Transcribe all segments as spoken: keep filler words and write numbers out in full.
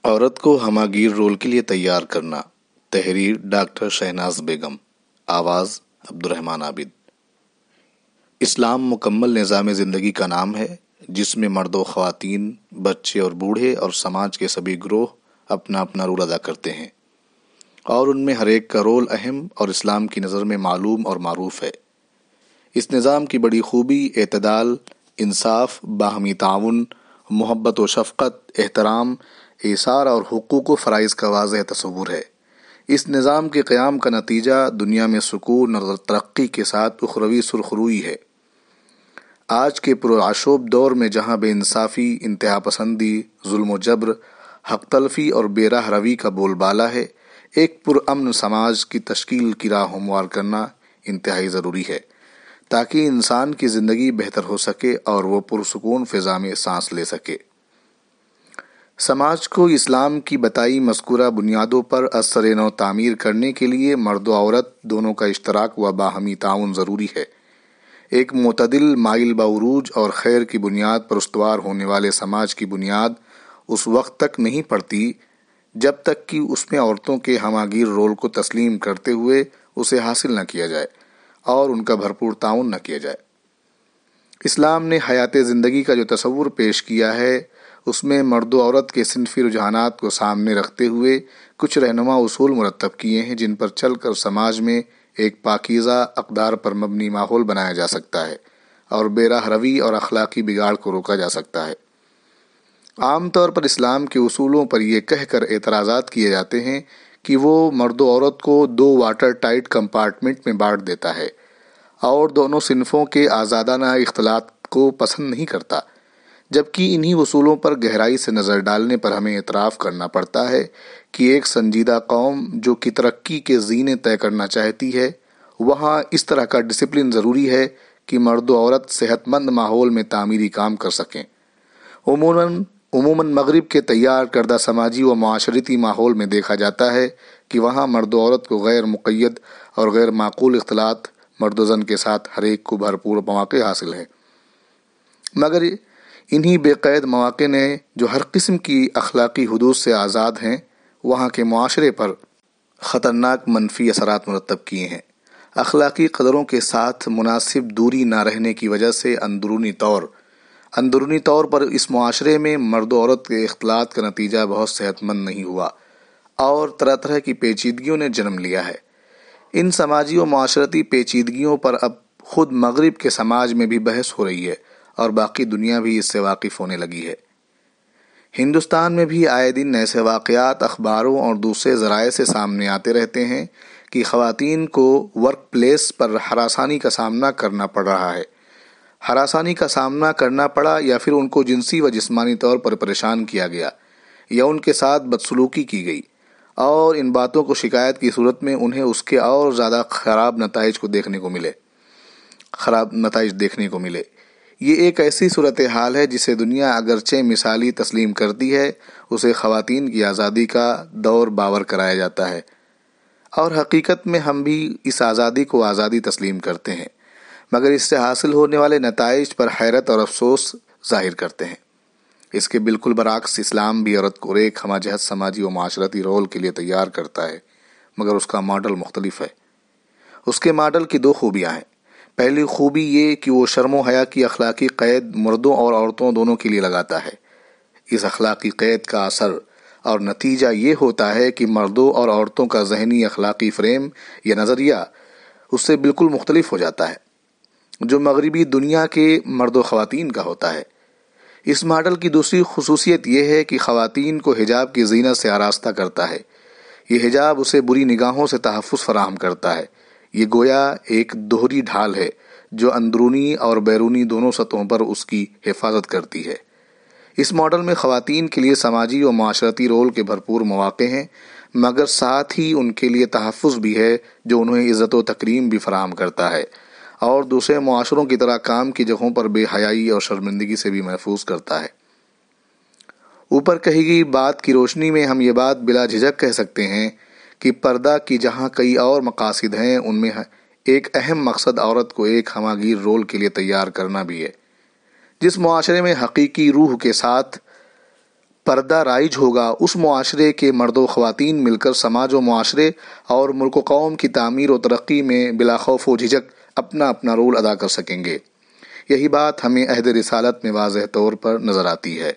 عورت کو ہماگیر رول کے لیے تیار کرنا۔ تحریر ڈاکٹر شہناز بیگم، آواز عبدالرحمن عابد۔ اسلام مکمل نظام زندگی کا نام ہے جس میں مرد و خواتین، بچے اور بوڑھے اور سماج کے سبھی گروہ اپنا اپنا رول ادا کرتے ہیں، اور ان میں ہر ایک کا رول اہم اور اسلام کی نظر میں معلوم اور معروف ہے۔ اس نظام کی بڑی خوبی اعتدال، انصاف، باہمی تعاون، محبت و شفقت، احترام، ایثار اور حقوق و فرائض کا واضح تصور ہے۔ اس نظام کے قیام کا نتیجہ دنیا میں سکون اور ترقی کے ساتھ اخروی سرخروئی ہے۔ آج کے پرآشوب دور میں جہاں بے انصافی، انتہا پسندی، ظلم و جبر، حق تلفی اور بے راہ روی کا بول بالا ہے، ایک پرامن سماج کی تشکیل کی راہ ہموار کرنا انتہائی ضروری ہے تاکہ انسان کی زندگی بہتر ہو سکے اور وہ پرسکون فضا میں سانس لے سکے۔ سماج کو اسلام کی بتائی مذکورہ بنیادوں پر ازسر نو تعمیر کرنے کے لیے مرد و عورت دونوں کا اشتراک و باہمی تعاون ضروری ہے۔ ایک معتدل، مائل بعروج اور خیر کی بنیاد پر استوار ہونے والے سماج کی بنیاد اس وقت تک نہیں پڑتی جب تک کہ اس میں عورتوں کے ہماگیر رول کو تسلیم کرتے ہوئے اسے حاصل نہ کیا جائے اور ان کا بھرپور تعاون نہ کیا جائے۔ اسلام نے حیات زندگی کا جو تصور پیش کیا ہے اس میں مرد و عورت کے صنفی رجحانات کو سامنے رکھتے ہوئے کچھ رہنما اصول مرتب کیے ہیں جن پر چل کر سماج میں ایک پاکیزہ اقدار پر مبنی ماحول بنایا جا سکتا ہے اور بے راہ روی اور اخلاقی بگاڑ کو روکا جا سکتا ہے۔ عام طور پر اسلام کے اصولوں پر یہ کہہ کر اعتراضات کیے جاتے ہیں کہ وہ مرد و عورت کو دو واٹر ٹائٹ کمپارٹمنٹ میں بانٹ دیتا ہے اور دونوں صنفوں کے آزادانہ اختلاط کو پسند نہیں کرتا، جبکہ انہی اصولوں پر گہرائی سے نظر ڈالنے پر ہمیں اعتراف کرنا پڑتا ہے کہ ایک سنجیدہ قوم جو کہ ترقی کے زینے طے کرنا چاہتی ہے، وہاں اس طرح کا ڈسپلن ضروری ہے کہ مرد و عورت صحت مند ماحول میں تعمیری کام کر سکیں۔ عموماً عموماً مغرب کے تیار کردہ سماجی و معاشرتی ماحول میں دیکھا جاتا ہے کہ وہاں مرد و عورت کو غیر مقید اور غیر معقول اختلاط، مرد و زن کے ساتھ ہر ایک کو بھرپور مواقع حاصل ہیں، مگر انہی بے قید مواقع نے جو ہر قسم کی اخلاقی حدود سے آزاد ہیں وہاں کے معاشرے پر خطرناک منفی اثرات مرتب کیے ہیں۔ اخلاقی قدروں کے ساتھ مناسب دوری نہ رہنے کی وجہ سے اندرونی طور اندرونی طور پر اس معاشرے میں مرد و عورت کے اختلاط کا نتیجہ بہت صحت مند نہیں ہوا اور طرح طرح کی پیچیدگیوں نے جنم لیا ہے۔ ان سماجی و معاشرتی پیچیدگیوں پر اب خود مغرب کے سماج میں بھی بحث ہو رہی ہے اور باقی دنیا بھی اس سے واقف ہونے لگی ہے۔ ہندوستان میں بھی آئے دن ایسے واقعات اخباروں اور دوسرے ذرائع سے سامنے آتے رہتے ہیں کہ خواتین کو ورک پلیس پر ہراسانی کا سامنا کرنا پڑ رہا ہے۔ ہراسانی کا سامنا کرنا پڑا یا پھر ان کو جنسی و جسمانی طور پر پریشان کیا گیا یا ان کے ساتھ بدسلوکی کی گئی، اور ان باتوں کو شکایت کی صورت میں انہیں اس کے اور زیادہ خراب نتائج کو دیکھنے کو ملے خراب نتائج دیکھنے کو ملے یہ ایک ایسی صورتحال ہے جسے دنیا اگرچہ مثالی تسلیم کرتی ہے، اسے خواتین کی آزادی کا دور باور کرایا جاتا ہے، اور حقیقت میں ہم بھی اس آزادی کو آزادی تسلیم کرتے ہیں، مگر اس سے حاصل ہونے والے نتائج پر حیرت اور افسوس ظاہر کرتے ہیں۔ اس کے بالکل برعکس اسلام بھی عورت کو ایک ہمہ جہت سماجی و معاشرتی رول کے لیے تیار کرتا ہے، مگر اس کا ماڈل مختلف ہے۔ اس کے ماڈل کی دو خوبیاں ہیں۔ پہلی خوبی یہ کہ وہ شرم و حیا کی اخلاقی قید مردوں اور عورتوں دونوں کے لیے لگاتا ہے۔ اس اخلاقی قید کا اثر اور نتیجہ یہ ہوتا ہے کہ مردوں اور عورتوں کا ذہنی اخلاقی فریم یا نظریہ اس سے بالکل مختلف ہو جاتا ہے جو مغربی دنیا کے مرد و خواتین کا ہوتا ہے۔ اس ماڈل کی دوسری خصوصیت یہ ہے کہ خواتین کو حجاب کی زینت سے آراستہ کرتا ہے۔ یہ حجاب اسے بری نگاہوں سے تحفظ فراہم کرتا ہے۔ یہ گویا ایک دوہری ڈھال ہے جو اندرونی اور بیرونی دونوں سطحوں پر اس کی حفاظت کرتی ہے۔ اس ماڈل میں خواتین کے لیے سماجی و معاشرتی رول کے بھرپور مواقع ہیں، مگر ساتھ ہی ان کے لیے تحفظ بھی ہے جو انہیں عزت و تکریم بھی فراہم کرتا ہے اور دوسرے معاشروں کی طرح کام کی جگہوں پر بے حیائی اور شرمندگی سے بھی محفوظ کرتا ہے۔ اوپر کہی گئی بات کی روشنی میں ہم یہ بات بلا جھجک کہہ سکتے ہیں کہ پردہ کی جہاں کئی اور مقاصد ہیں، ان میں ایک اہم مقصد عورت کو ایک ہماگیر رول کے لیے تیار کرنا بھی ہے۔ جس معاشرے میں حقیقی روح کے ساتھ پردہ رائج ہوگا اس معاشرے کے مرد و خواتین مل کر سماج و معاشرے اور ملک و قوم کی تعمیر و ترقی میں بلا خوف و جھجک اپنا اپنا رول ادا کر سکیں گے۔ یہی بات ہمیں عہد رسالت میں واضح طور پر نظر آتی ہے۔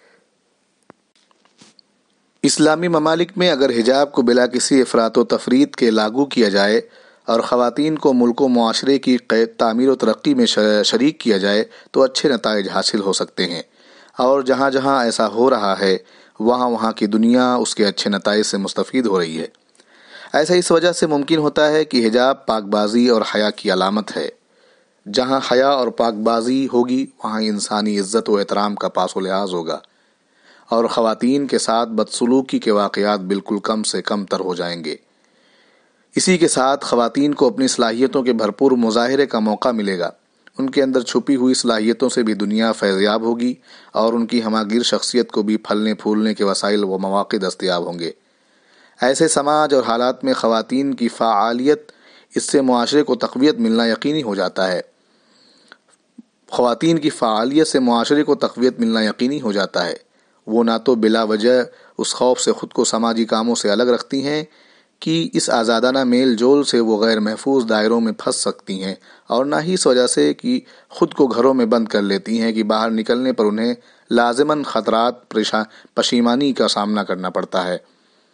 اسلامی ممالک میں اگر حجاب کو بلا کسی افراط و تفریط کے لاگو کیا جائے اور خواتین کو ملک و معاشرے کی تعمیر و ترقی میں شریک کیا جائے تو اچھے نتائج حاصل ہو سکتے ہیں، اور جہاں جہاں ایسا ہو رہا ہے وہاں وہاں کی دنیا اس کے اچھے نتائج سے مستفید ہو رہی ہے۔ ایسا اس وجہ سے ممکن ہوتا ہے کہ حجاب پاک بازی اور حیا کی علامت ہے۔ جہاں حیا اور پاک بازی ہوگی وہاں انسانی عزت و احترام کا پاس و لحاظ ہوگا، اور خواتین کے ساتھ بدسلوکی کے واقعات بالکل کم سے کم تر ہو جائیں گے۔ اسی کے ساتھ خواتین کو اپنی صلاحیتوں کے بھرپور مظاہرے کا موقع ملے گا۔ ان کے اندر چھپی ہوئی صلاحیتوں سے بھی دنیا فیضیاب ہوگی، اور ان کی ہماگیر شخصیت کو بھی پھلنے پھولنے کے وسائل و مواقع دستیاب ہوں گے۔ ایسے سماج اور حالات میں خواتین کی فعالیت اس سے معاشرے کو تقویت ملنا یقینی ہو جاتا ہے۔ خواتین کی فعالیت سے معاشرے کو تقویت ملنا یقینی ہو جاتا ہے۔ وہ نہ تو بلا وجہ اس خوف سے خود کو سماجی کاموں سے الگ رکھتی ہیں کہ اس آزادانہ میل جول سے وہ غیر محفوظ دائروں میں پھنس سکتی ہیں، اور نہ ہی اس وجہ سے کہ خود کو گھروں میں بند کر لیتی ہیں کہ باہر نکلنے پر انہیں لازماً خطرات پشیمانی کا سامنا کرنا پڑتا ہے۔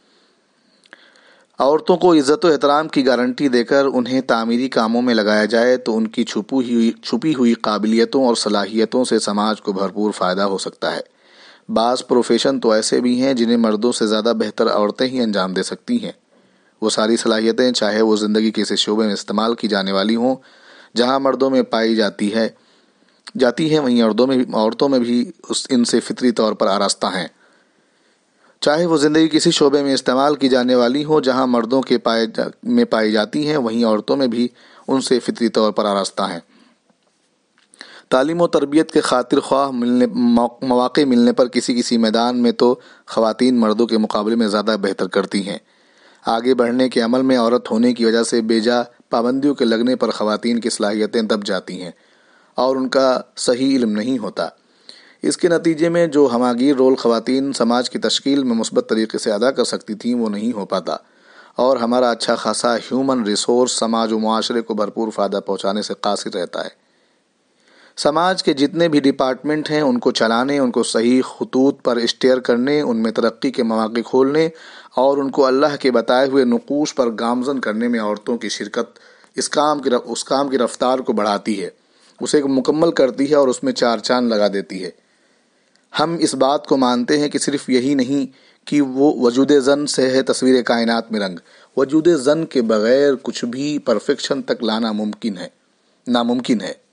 عورتوں کو عزت و احترام کی گارنٹی دے کر انہیں تعمیری کاموں میں لگایا جائے تو ان کی چھپی ہوئی چھپی ہوئی قابلیتوں اور صلاحیتوں سے سماج کو بھرپور فائدہ ہو سکتا ہے۔ بعض پروفیشن تو ایسے بھی ہیں جنہیں مردوں سے زیادہ بہتر عورتیں ہی انجام دے سکتی ہیں۔ وہ ساری صلاحیتیں چاہے وہ زندگی کے کسی شعبے میں استعمال کی جانے والی ہوں جہاں مردوں میں پائی جاتی ہے جاتی ہیں وہیں عورتوں میں عورتوں میں بھی ان سے فطری طور پر آراستہ ہیں۔ چاہے وہ زندگی کسی شعبے میں استعمال کی جانے والی ہو جہاں مردوں کے پائے جا میں پائی جاتی ہیں وہیں عورتوں میں بھی ان سے فطری طور پر آراستہ ہیں۔ تعلیم و تربیت کے خاطر خواہ ملنے مواقع ملنے پر کسی کسی میدان میں تو خواتین مردوں کے مقابلے میں زیادہ بہتر کرتی ہیں۔ آگے بڑھنے کے عمل میں عورت ہونے کی وجہ سے بیجا پابندیوں کے لگنے پر خواتین کی صلاحیتیں دب جاتی ہیں اور ان کا صحیح علم نہیں ہوتا۔ اس کے نتیجے میں جو ہماگیر رول خواتین سماج کی تشکیل میں مثبت طریقے سے ادا کر سکتی تھیں وہ نہیں ہو پاتا، اور ہمارا اچھا خاصا ہیومن ریسورس سماج و معاشرے کو بھرپور فائدہ پہنچانے سے قاصر رہتا ہے۔ سماج کے جتنے بھی ڈپارٹمنٹ ہیں ان کو چلانے، ان کو صحیح خطوط پر اسٹیئر کرنے، ان میں ترقی کے مواقع کھولنے اور ان کو اللہ کے بتائے ہوئے نقوش پر گامزن کرنے میں عورتوں کی شرکت اس کام کی اس کام کی رفتار کو بڑھاتی ہے، اسے مکمل کرتی ہے اور اس میں چار چاند لگا دیتی ہے۔ ہم اس بات کو مانتے ہیں کہ صرف یہی نہیں کہ وہ وجود زن سے ہے تصویر کائنات میں رنگ، وجود زن کے بغیر کچھ بھی پرفیکشن تک لانا ممکن ہے ناممکن ہے۔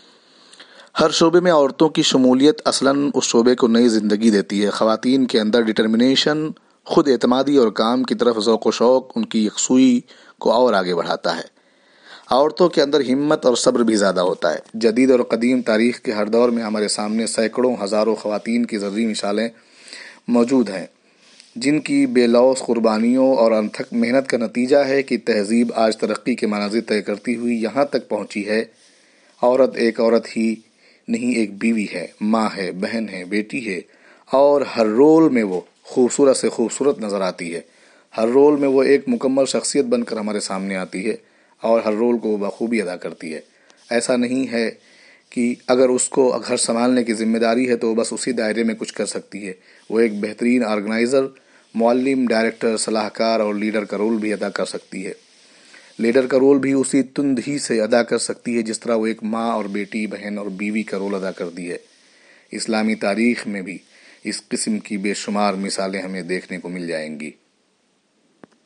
ہر شعبے میں عورتوں کی شمولیت اصلاً اس شعبے کو نئی زندگی دیتی ہے۔ خواتین کے اندر ڈٹرمنیشن، خود اعتمادی اور کام کی طرف ذوق و شوق ان کی یکسوئی کو اور آگے بڑھاتا ہے۔ عورتوں کے اندر ہمت اور صبر بھی زیادہ ہوتا ہے۔ جدید اور قدیم تاریخ کے ہر دور میں ہمارے سامنے سینکڑوں ہزاروں خواتین کی زرعی مثالیں موجود ہیں جن کی بے لوث قربانیوں اور انتھک محنت کا نتیجہ ہے کہ تہذیب آج ترقی کے مناظر طے کرتی ہوئی یہاں تک پہنچی ہے۔ عورت ایک عورت ہی نہیں، ایک بیوی ہے، ماں ہے، بہن ہے، بیٹی ہے، اور ہر رول میں وہ خوبصورت سے خوبصورت نظر آتی ہے۔ ہر رول میں وہ ایک مکمل شخصیت بن کر ہمارے سامنے آتی ہے اور ہر رول کو بخوبی ادا کرتی ہے۔ ایسا نہیں ہے کہ اگر اس کو گھر سنبھالنے کی ذمہ داری ہے تو بس اسی دائرے میں کچھ کر سکتی ہے۔ وہ ایک بہترین آرگنائزر، معلم، ڈائریکٹر، صلاح کار اور لیڈر کا رول بھی ادا کر سکتی ہے۔ لیڈر کا رول بھی اسی تند ہی سے ادا کر سکتی ہے جس طرح وہ ایک ماں اور بیٹی، بہن اور بیوی کا رول ادا کرتی ہے۔ اسلامی تاریخ میں بھی اس قسم کی بے شمار مثالیں ہمیں دیکھنے کو مل جائیں گی۔